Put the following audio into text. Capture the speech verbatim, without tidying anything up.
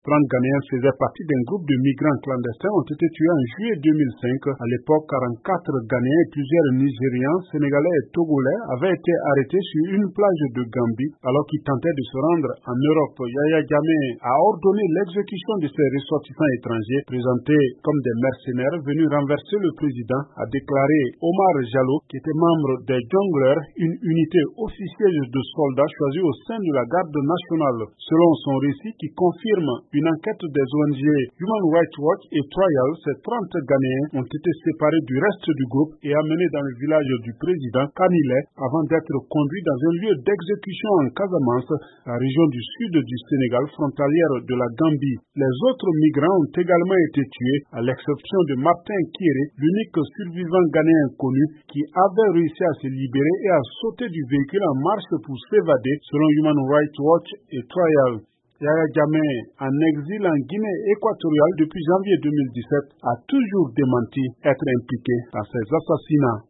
trente Ghanéens faisaient partie d'un groupe de migrants clandestins ont été tués en juillet deux mille cinq. À l'époque, quarante-quatre Ghanéens et plusieurs Nigérians, Sénégalais et Togolais avaient été arrêtés sur une plage de Gambie alors qu'ils tentaient de se rendre en Europe. Yaya Jammeh a ordonné l'exécution de ces ressortissants étrangers présentés comme des mercenaires venus renverser le président, a déclaré Omar Jallo, qui était membre des Jongleurs, une unité officieuse de soldats choisis au sein de la garde nationale. Selon son récit qui confirme une enquête des O N G Human Rights Watch et Trial, ces trente Ghanéens ont été séparés du reste du groupe et amenés dans le village du président Kanilé avant d'être conduits dans un lieu d'exécution en Casamance, la région du sud du Sénégal, frontalière de la Gambie. Les autres migrants ont également été tués, à l'exception de Martin Kéré, l'unique survivant ghanéen connu qui avait réussi à se libérer et à sauter du véhicule en marche pour s'évader, selon Human Rights Watch et Trial. Yaya Jammeh, en exil en Guinée équatoriale depuis janvier deux mille dix-sept, a toujours démenti être impliqué dans ces assassinats.